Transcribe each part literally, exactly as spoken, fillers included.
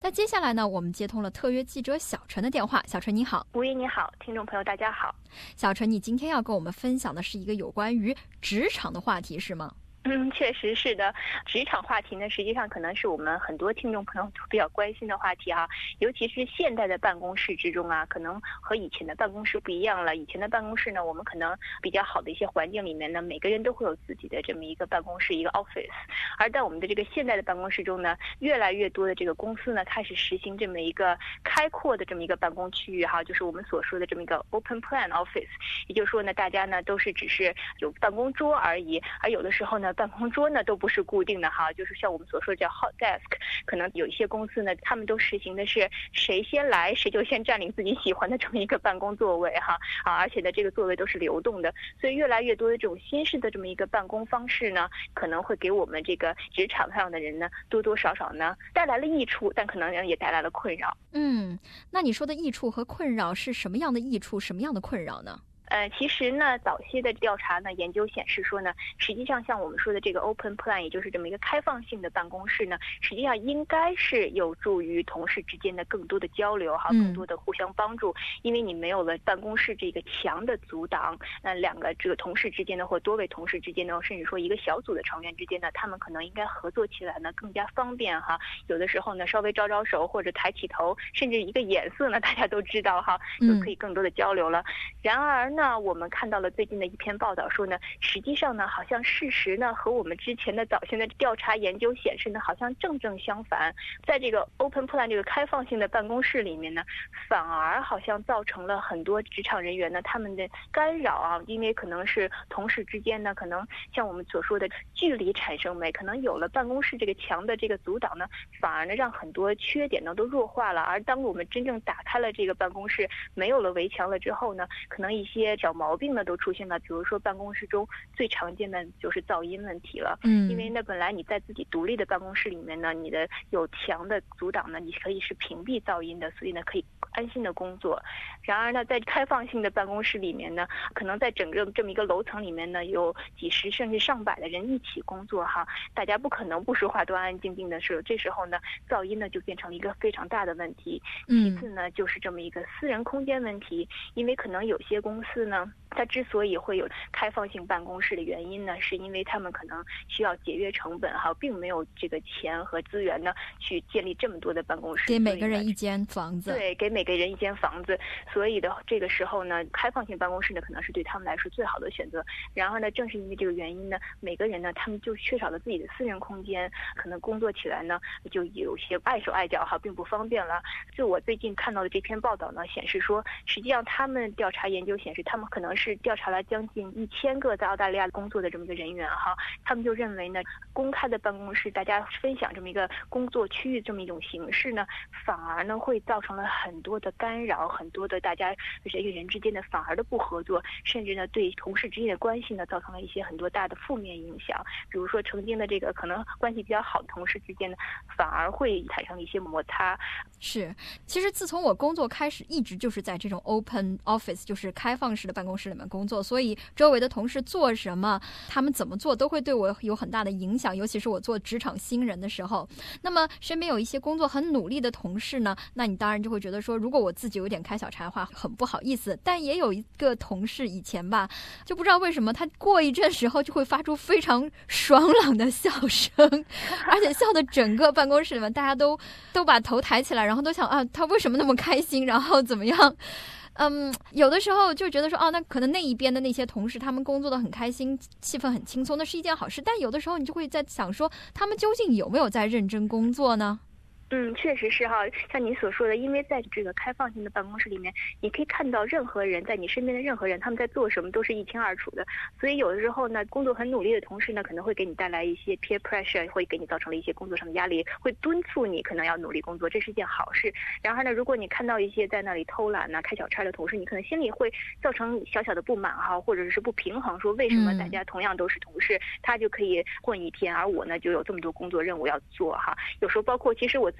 那接下来呢，我们接通了特约记者小陈的电话。小陈你好。 吴怡你好，听众朋友大家好。 小陈，你今天要跟我们分享的是一个有关于职场的话题是吗？ 嗯，确实是的。职场话题呢，实际上可能是我们很多听众朋友都比较关心的话题哈、啊。尤其是现代的办公室之中啊，可能和以前的办公室不一样了。以前的办公室呢，我们可能比较好的一些环境里面呢，每个人都会有自己的这么一个办公室，一个 office。而在我们的这个现代的办公室中呢，越来越多的这个公司呢，开始实行这么一个开阔的这么一个办公区域哈，就是我们所说的这么一个 open plan office。也就是说呢，大家呢都是只是有办公桌而已，而有的时候呢，办公桌呢都不是固定的哈，就是像我们所说的叫 hot desk， 可能有一些公司呢，他们都实行的是谁先来谁就先占领自己喜欢的这么一个办公座位哈啊，而且呢这个座位都是流动的，所以越来越多的这种新式的这么一个办公方式呢，可能会给我们这个职场上的人呢多多少少呢带来了益处，但可能也带来了困扰。 嗯，那你说的益处和困扰是什么样的益处，什么样的困扰呢？ 呃，其实呢，早些的调查呢，研究显示说呢，实际上像我们说的这个 open plan， 也就是这么一个开放性的办公室呢，实际上应该是有助于同事之间的更多的交流哈，更多的互相帮助。嗯、因为你没有了办公室这个墙的阻挡，那两个这个同事之间的或多位同事之间的，甚至说一个小组的成员之间呢，他们可能应该合作起来呢更加方便哈。有的时候呢，稍微招招手或者抬起头，甚至一个眼色呢，大家都知道哈，就可以更多的交流了。嗯、然而呢。那我们看到了最近的一篇报道说呢，实际上呢，好像事实呢和我们之前的早先的调查研究显示呢，好像正正相反。在这个 open plan 这个开放性的办公室里面呢，反而好像造成了很多职场人员呢他们的干扰啊，因为可能是同事之间呢，可能像我们所说的距离产生美，可能有了办公室这个墙的这个阻挡呢，反而呢让很多缺点呢都弱化了。而当我们真正打开了这个办公室，没有了围墙了之后呢，可能一些小毛病呢都出现了，比如说办公室中最常见的就是噪音问题了。嗯，因为呢本来你在自己独立的办公室里面呢，你的有墙的阻挡呢，你可以是屏蔽噪音的，所以呢可以安心的工作。然而呢，在开放性的办公室里面呢，可能在整个这么一个楼层里面呢，有几十甚至上百的人一起工作哈，大家不可能不说话，都安安静静的时候，这时候呢，噪音呢就变成了一个非常大的问题。其次呢，就是这么一个私人空间问题，因为可能有些公司呢，它之所以会有开放性办公室的原因呢，是因为他们可能需要节约成本哈，并没有这个钱和资源呢去建立这么多的办公室， 给每个人一间房子。 对，给每个人一间房子。所以的这个时候呢，开放性办公室呢可能是对他们来说最好的选择。然后呢，正是因为这个原因呢，每个人呢他们就缺少了自己的私人空间，可能工作起来呢就有些碍手碍脚哈，并不方便了。就我最近看到的这篇报道呢，显示说，实际上他们调查研究显示，他们可能是调查了将近一千个在澳大利亚工作的这么一个人员哈，他们就认为呢，公开的办公室大家分享这么一个工作区域这么一种形式呢，反而呢会造成了很多的干扰，很多的大家人与人之间的反而的不合作，甚至呢对同事之间的关系呢造成了一些很多大的负面影响。比如说曾经的这个可能关系比较好的同事之间呢，反而会产生一些摩擦。 是，其实自从我工作开始，一直就是在这种 open office， 就是开放式的办公室里面工作，所以周围的同事做什么，他们怎么做，都会对我有很大的影响，尤其是我做职场新人的时候。那么身边有一些工作很努力的同事呢，那你当然就会觉得说，如果我自己有点开小差的话，很不好意思。但也有一个同事以前吧，就不知道为什么他过一阵时候就会发出非常爽朗的笑声，而且笑的整个办公室里面大家都都把头抬起来，然后都想啊，他为什么那么开心，然后怎么样。嗯，有的时候就觉得说，哦，那可能那一边的那些同事，他们工作的很开心，气氛很轻松，那是一件好事。但有的时候你就会在想说，他们究竟有没有在认真工作呢？ 嗯，确实是哈，像你所说的，因为在这个开放性的办公室里面，你可以看到任何人在你身边的任何人，他们在做什么都是一清二楚的。所以有的时候呢，工作很努力的同事呢，可能会给你带来一些 peer pressure， 会给你造成了一些工作上的压力，会敦促你可能要努力工作，这是一件好事。然后呢，如果你看到一些在那里偷懒呢、开小差的同事，你可能心里会造成小小的不满哈，或者是不平衡，说为什么大家同样都是同事，他就可以混一天，而我呢就有这么多工作任务要做哈。有时候包括其实我自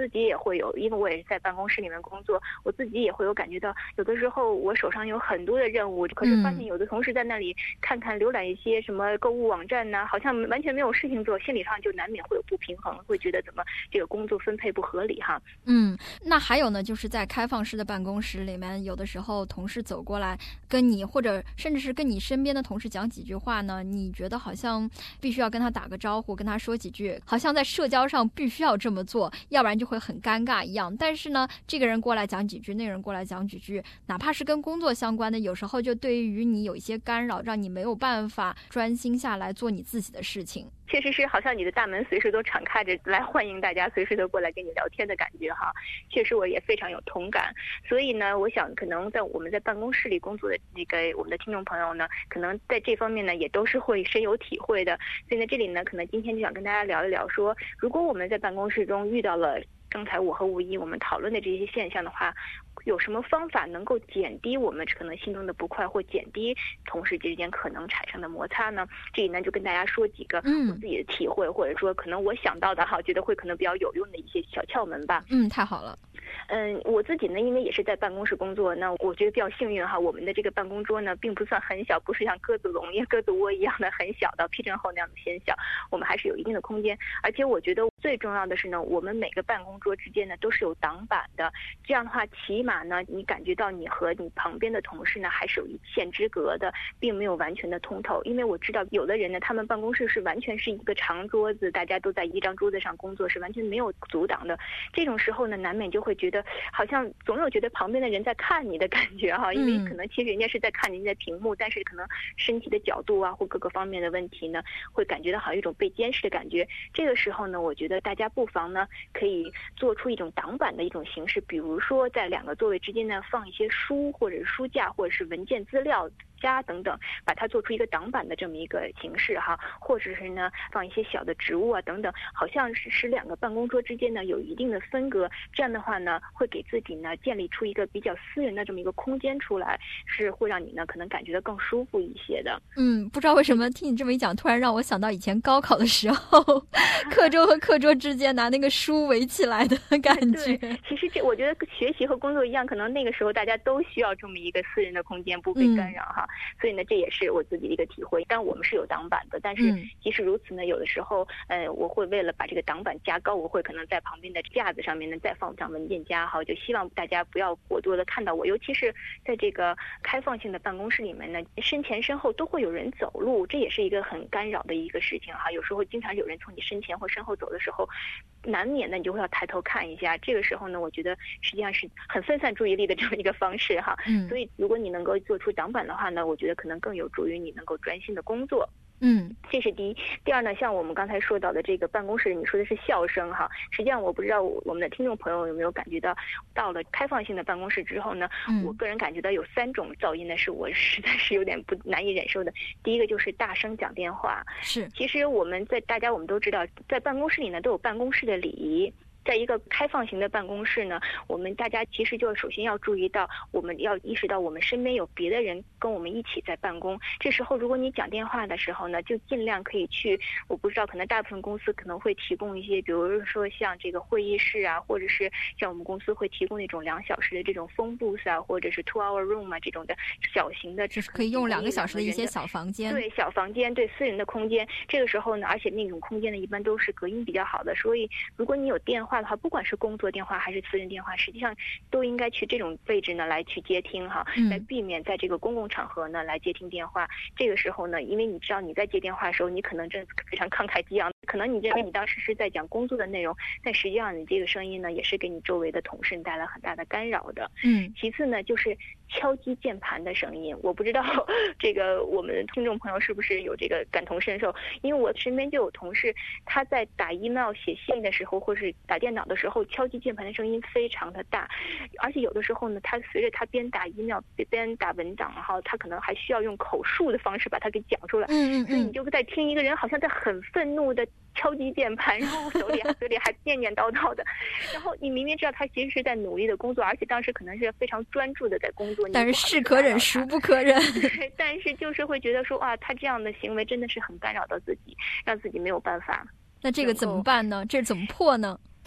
自己也会有，因为我也是在办公室里面工作，我自己也会有感觉到，有的时候我手上有很多的任务，可是发现有的同事在那里看看浏览一些什么购物网站呐、啊，好像完全没有事情做，心理上就难免会有不平衡，会觉得怎么这个工作分配不合理哈。 嗯，那还有呢，就是在开放式的办公室里面，有的时候同事走过来跟你，或者甚至是跟你身边的同事讲几句话呢，你觉得好像必须要跟他打个招呼，跟他说几句，好像在社交上必须要这么做，要不然就会很尴尬一样。但是呢，这个人过来讲几句，那个人过来讲几句，哪怕是跟工作相关的，有时候就对于你有一些干扰，让你没有办法专心下来做你自己的事情。 确实是好像你的大门随时都敞开着来欢迎大家，随时都过来跟你聊天的感觉哈。确实我也非常有同感。所以呢，我想可能在我们在办公室里工作的这个我们的听众朋友呢，可能在这方面呢也都是会深有体会的。所以呢，这里呢可能今天就想跟大家聊一聊说，如果我们在办公室中遇到了刚才我和吴一我们讨论的这些现象的话，有什么方法能够减低我们可能心中的不快，或减低同事之间可能产生的摩擦呢？这里呢就跟大家说几个我自己的体会，嗯、或者说可能我想到的哈，觉得会可能比较有用的一些小窍门吧。 嗯，太好了。 嗯，我自己呢，因为也是在办公室工作，那我觉得比较幸运哈。我们的这个办公桌呢，并不算很小，不是像鸽子笼、鸽子窝一样的很小的披针厚那样的偏小，我们还是有一定的空间。而且我觉得最重要的是呢，我们每个办公桌之间呢都是有挡板的，这样的话，起码呢，你感觉到你和你旁边的同事呢还是有一线之隔的，并没有完全的通透。因为我知道有的人呢，他们办公室是完全是一个长桌子，大家都在一张桌子上工作，是完全没有阻挡的。这种时候呢，难免就会觉得好像总有觉得旁边的人在看你的感觉哈，因为可能其实人家是在看您的屏幕，但是可能身体的角度啊或各个方面的问题呢，会感觉到好像一种被监视的感觉。这个时候呢，我觉得大家不妨呢可以做出一种挡板的一种形式，比如说在两个座位之间呢放一些书或者是书架或者是文件资料家等等，把它做出一个挡板的这么一个形式哈，或者是呢放一些小的植物啊等等，好像是使两个办公桌之间呢有一定的分隔，这样的话呢会给自己呢建立出一个比较私人的这么一个空间出来，是会让你呢可能感觉到更舒服一些的。 嗯，不知道为什么听你这么一讲，突然让我想到以前高考的时候，课桌和课桌之间拿那个书围起来的感觉。 对，其实这我觉得学习和工作一样，可能那个时候大家都需要这么一个私人的空间，不被干扰哈。嗯，所以呢，这也是我自己的一个体会。但我们是有挡板的，但是即使如此呢，有的时候，呃，我会为了把这个挡板加高，我会可能在旁边的架子上面呢再放上文件夹哈，就希望大家不要过多的看到我。尤其是在这个开放性的办公室里面呢，身前身后都会有人走路，这也是一个很干扰的一个事情哈。有时候经常有人从你身前或身后走的时候，难免呢你就会要抬头看一下。这个时候呢，我觉得实际上是很分散注意力的这么一个方式哈。嗯，所以如果你能够做出挡板的话呢，我觉得可能更有助于你能够专心的工作。 嗯， 这是第一。第二呢，像我们刚才说到的这个办公室，你说的是笑声哈。实际上，我不知道我们的听众朋友有没有感觉到，到了开放性的办公室之后呢，嗯、我个人感觉到有三种噪音呢，是我实在是有点不难以忍受的。第一个就是大声讲电话。 是， 其实我们在大家我们都知道，在办公室里呢都有办公室的礼仪。在一个开放型的办公室呢，我们大家其实就首先要注意到，我们要意识到我们身边有别的人跟我们一起在办公。这时候如果你讲电话的时候呢，就尽量可以去，我不知道可能大部分公司可能会提供一些，比如说像这个会议室啊，或者是像我们公司会提供那种两小时的这种 phone booth 啊，或者是 two hour room 啊这种的小型的， 就是可以用两个小时的一些小房间。 对，小房间，对，私人的空间。这个时候呢，而且那种空间呢一般都是隔音比较好的，所以如果你有电话的话，不管是工作电话还是私人电话，实际上都应该去这种位置呢来去接听哈，来避免在这个公共场合呢来接听电话。这个时候呢，因为你知道你在接电话的时候，你可能真的非常慷慨激昂，可能你认为你当时是在讲工作的内容，但实际上你这个声音呢也是给你周围的同事带来很大的干扰的。 嗯， 其次呢就是敲击键盘的声音，我不知道这个我们听众朋友是不是有这个感同身受，因为我身边就有同事他在打 email 写信的时候，或是打电脑的时候，敲击键盘的声音非常的大，而且有的时候呢，他随着他边打 email 边打文档，然后他可能还需要用口述的方式把它给讲出来。 嗯嗯嗯， 所以你就在听一个人好像在很愤怒的敲击键盘，然后手里嘴里还念念叨叨的，然后你明明知道他其实是在努力的工作，而且当时可能是非常专注的在工作， 但是是可忍孰不可忍。 对，但是就是会觉得说啊，他这样的行为真的是很干扰到自己，让自己没有办法。 那这个怎么办呢？这怎么破呢？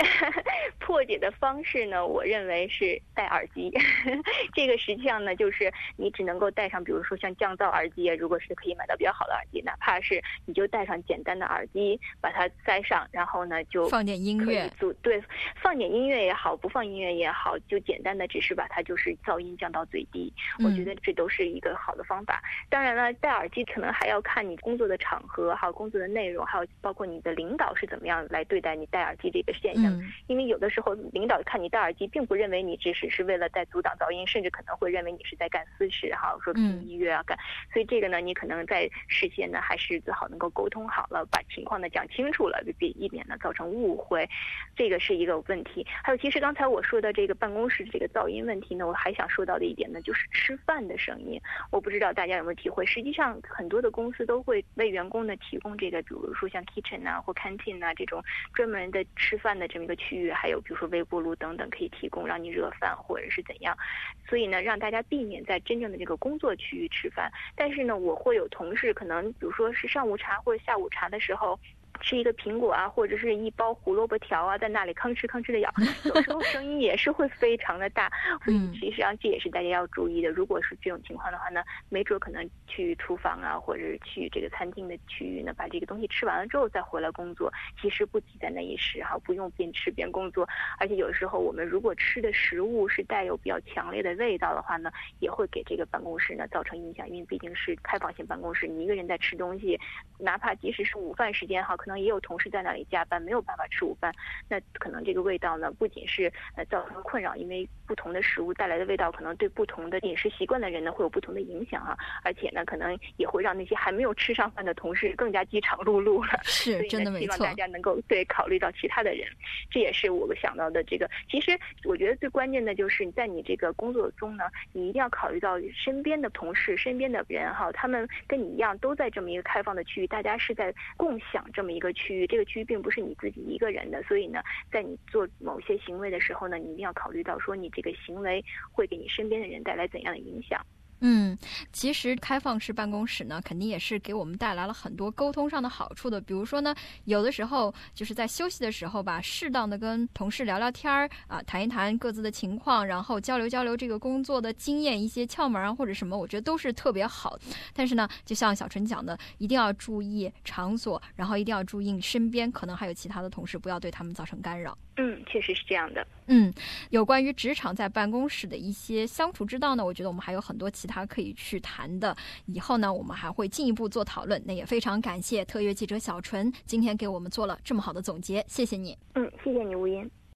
破解的方式呢，我认为是戴耳机。这个实际上呢，就是你只能够戴上，比如说像降噪耳机，如果是可以买到比较好的耳机，哪怕是你就戴上简单的耳机，把它塞上，然后呢就放点音乐， 对，放点音乐也好，不放音乐也好，就简单的只是把它就是噪音降到最低。 嗯、 我觉得这都是一个好的方法。当然了，戴耳机可能还要看你工作的场合，还有工作的内容，还有包括你的领导是怎么样来对待你戴耳机这个现象。 嗯、 因为有的时候领导看你戴耳机，并不认为你只是是为了在阻挡噪音，甚至可能会认为你是在干私事哈，说听音乐啊干。所以这个呢，你可能在事先呢，还是最好能够沟通好了，把情况呢讲清楚了，以免呢造成误会。这个是一个问题。还有，其实刚才我说的这个办公室这个噪音问题呢，我还想说到的一点呢，就是吃饭的声音。我不知道大家有没有体会，实际上很多的公司都会为员工呢提供这个，比如说像 kitchen 啊或 canteen 啊这种专门的吃饭的这么一个区域，还有比如说微波炉等等可以提供让你热饭或者是怎样。所以呢，让大家避免在真正的这个工作区域吃饭。但是呢，我会有同事可能比如说是上午茶或者下午茶的时候，吃一个苹果啊，或者是一包胡萝卜条啊，在那里吭哧吭哧的咬，有时候声音也是会非常的大。所以实际上这也是大家要注意的。如果是这种情况的话呢，没准可能去厨房啊，或者是去这个餐厅的区域呢，把这个东西吃完了之后再回来工作，其实不急在那一时哈，不用边吃边工作。而且有时候我们如果吃的食物是带有比较强烈的味道的话呢，也会给这个办公室呢造成影响。因为毕竟是开放性办公室，你一个人在吃东西，哪怕即使是午饭时间哈，可能也有同事在那里加班，没有办法吃午饭，那可能这个味道呢，不仅是呃造成困扰，因为不同的食物带来的味道，可能对不同的饮食习惯的人呢，会有不同的影响哈。而且呢，可能也会让那些还没有吃上饭的同事更加饥肠辘辘了。 是，真的没错。 希望大家能够对考虑到其他的人，这也是我想到的这个。其实我觉得最关键的就是你在你这个工作中呢，你一定要考虑到身边的同事、身边的人哈，他们跟你一样都在这么一个开放的区域，大家是在共享这么一个区域，这个区域并不是你自己一个人的，所以呢，在你做某些行为的时候呢，你一定要考虑到说你这个行为会给你身边的人带来怎样的影响。 嗯，其实开放式办公室呢，肯定也是给我们带来了很多沟通上的好处的。比如说呢，有的时候就是在休息的时候吧，适当的跟同事聊聊天儿啊，谈一谈各自的情况，然后交流交流这个工作的经验、一些窍门啊或者什么，我觉得都是特别好。但是呢，就像小陈讲的，一定要注意场所，然后一定要注意你身边可能还有其他的同事，不要对他们造成干扰。 嗯，确实是这样的。 嗯，有关于职场在办公室的一些相处之道呢，我觉得我们还有很多其他可以去谈的。以后呢，我们还会进一步做讨论。那也非常感谢特约记者小纯今天给我们做了这么好的总结，谢谢你。 嗯，谢谢你，吴音。